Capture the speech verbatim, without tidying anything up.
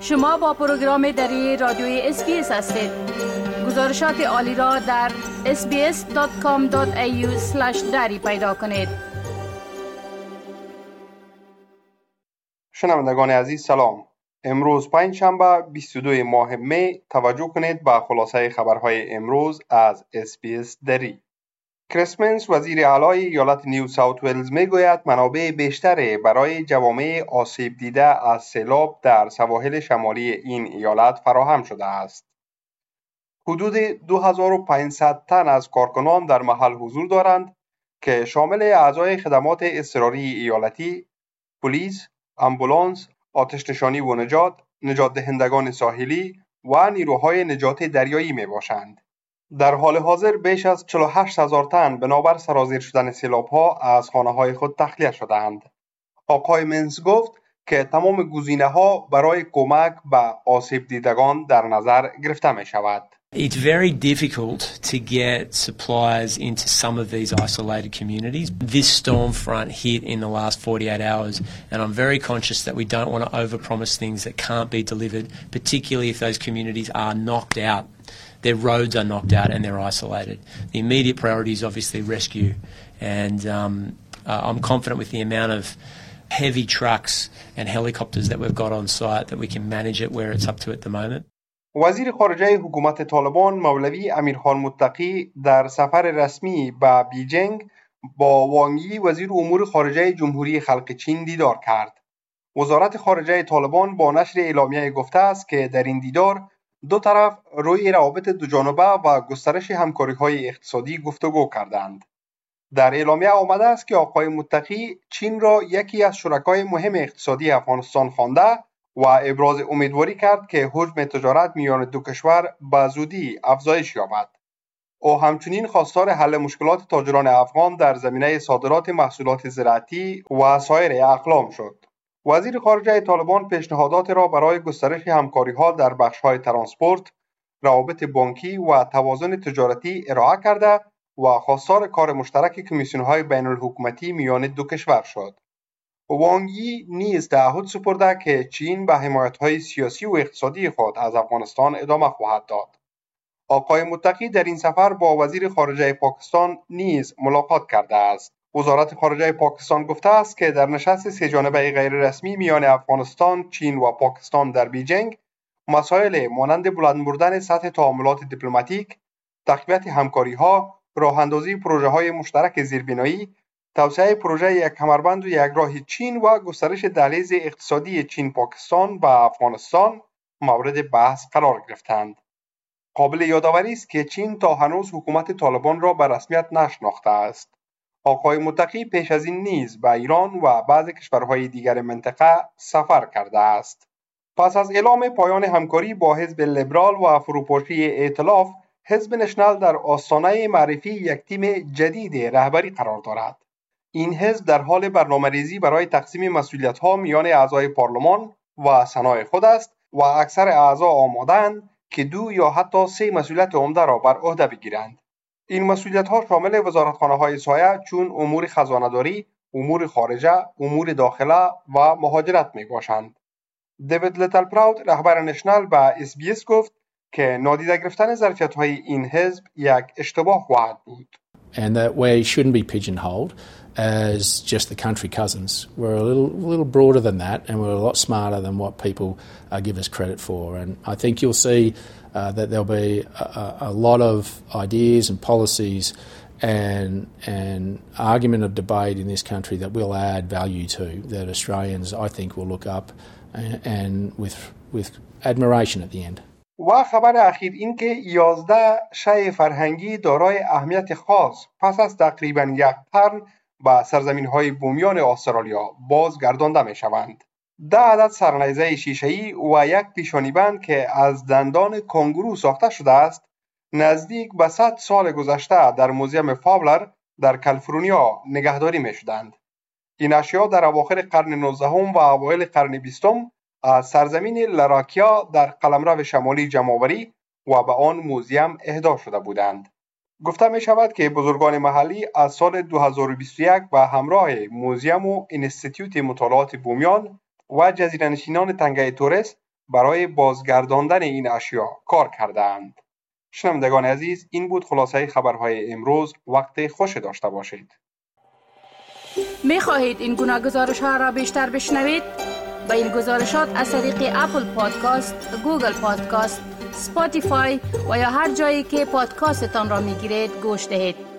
شما با پروگرام دری رادیوی اس بی اس هستید. گزارشات عالی را در اس بی اس دات کام دات ای یو اسلش دری پیدا کنید. شنوندگان عزیز سلام. امروز پنجشنبه بیست و دو ماه می، توجه کنید به خلاصه خبرهای امروز از اس بی اس دری. کریسمنس وزیر اعلی ایالت نیو ساوت ولز میگوید منابع بیشتری برای جوامع آسیب دیده از سیلاب در سواحل شمالی این ایالت فراهم شده است. حدود دو هزار و پانصد تن از کارکنان در محل حضور دارند که شامل اعضای خدمات اضطراری ایالتی، پلیس، آمبولانس، آتش‌نشانی و نجات، نجات دهندگان ساحلی و نیروهای نجات دریایی می باشند. در حال حاضر بیش از چهل و هشت هزار تن بنابر سرازیر شدن سیلاب‌ها از خانه‌های خود تخلیه شدند. آقای منز گفت که تمام گزینه‌ها برای کمک به آسیب دیدگان در نظر گرفته می شود. It's very difficult to get supplies into some of these isolated communities. This storm front hit in the last forty-eight hours, and I'm very conscious that we don't want to overpromise things that can't be delivered, particularly if those communities are knocked out. Their roads are knocked out and they're isolated. The immediate priority is obviously rescue, and um, uh, I'm confident with the amount of heavy trucks and helicopters that we've got on site that we can manage it where it's up to at the moment. وزیر خارجه حکومت طالبان مولوی امیرخان متقی در سفر رسمی به بیجینگ با وانگ یی وزیر امور خارجه جمهوری خلق چین دیدار کرد. وزارت خارجه طالبان با نشر اعلامیه گفته است که در این دیدار دو طرف روی روابط دوجانبه و گسترش همکاری‌های اقتصادی گفتگو کردند. در اعلامیه آمده است که آقای متقی چین را یکی از شرکای مهم اقتصادی افغانستان خوانده و ابراز امیدواری کرد که حجم تجارت میان دو کشور به زودی افزایش یابد. او همچنین خواستار حل مشکلات تاجران افغان در زمینه صادرات محصولات زراعتی و سایر اقلام شد. وزیر خارجه طالبان پیشنهادات را برای گسترش همکاری‌ها در بخش‌های ترانسپورت، روابط بانکی و توازن تجارتی ارائه کرده و خواستار کار مشترک کمیسیون‌های بین‌الحکومتی میان دو کشور شد. وانگ یی نیز تعهد سپرده که چین به حمایت‌های سیاسی و اقتصادی خود از افغانستان ادامه خواهد داد. آقای متقی در این سفر با وزیر خارجه پاکستان نیز ملاقات کرده است. وزارت خارجه پاکستان گفته است که در نشست سه جانبه غیر رسمی میان افغانستان، چین و پاکستان در بیجینگ، مسائل مانند بلند بردن سطح تعاملات دیپلماتیک، تقویت همکاری‌ها، راه‌اندازی پروژه‌های مشترک زیربنایی، توسعه پروژه یک کمربند و یک راه چین و گسترش دهلیز اقتصادی چین پاکستان و افغانستان مورد بحث قرار گرفتند. قابل یادآوری است که چین تا هنوز حکومت طالبان را به رسمیت نشناخته است. آقای متقی پیش از این نیز به ایران و بعضی کشورهای دیگر منطقه سفر کرده است. پس از اعلام پایان همکاری با حزب لیبرال و فروپاشی ائتلاف، حزب نشنل در آستانه معرفی یک تیم جدید رهبری قرار دارد. این حزب در حال برنامه‌ریزی برای تقسیم مسئولیت‌ها میان اعضای پارلمان و سنای خود است و اکثر اعضا آماده‌اند که دو یا حتی سه مسئولیت عمده را بر عهده بگیرند. این مسئولیت‌ها شامل وزارتخانه‌های سایه چون امور خزانه‌داری، امور خارجه، امور داخله و مهاجرت می‌باشند. دیوید لیتل پراود رهبر نشنل به اس بی اس گفت که نادیده گرفتن ظرفیت‌های این حزب یک اشتباه خواهد بود. And that we shouldn't be pigeonholed as just the country cousins. We're a little, little broader than that, and we're a lot smarter than what people uh, give us credit for. And I think you'll see uh, that there'll be a, a lot of ideas and policies and and argument of debate in this country that will add value to, that Australians, I think, will look up and, and with with admiration at the end. و خبر اخیر این که یازده شی فرهنگی دارای اهمیت خاص پس از تقریباً یک قرن به سرزمین‌های بومیان استرالیا بازگردانده می‌شوند. ده عدد سرنیزه شیشه‌ای و یک پیشانیبند که از دندان کانگورو ساخته شده است، نزدیک به صد سال گذشته در موزیم فاولر در کالیفرنیا نگهداری می‌شدند. این اشیا در اواخر قرن نوزدهم و اوایل قرن بیستم از سرزمین لراکیا در قلمرو شمالی جمع‌آوری و به آن موزیم اهدا شده بودند. گفته می شود که بزرگان محلی از سال دو هزار و بیست و یک به همراه موزیم و اینستیتوت مطالعات بومیان و جزیره‌نشینان تنگه تورس برای بازگرداندن این اشیا کار کردند. شنوندگان عزیز، این بود خلاصه خبرهای امروز. وقت خوش داشته باشید. می خواهید این گناه گزارش ها را بیشتر بشنوید؟ با این گزارشات از طریق اپل پادکاست، گوگل پادکاست، سپاتیفای و یا هر جایی که پادکاستتان را می گیرید گوش دهید.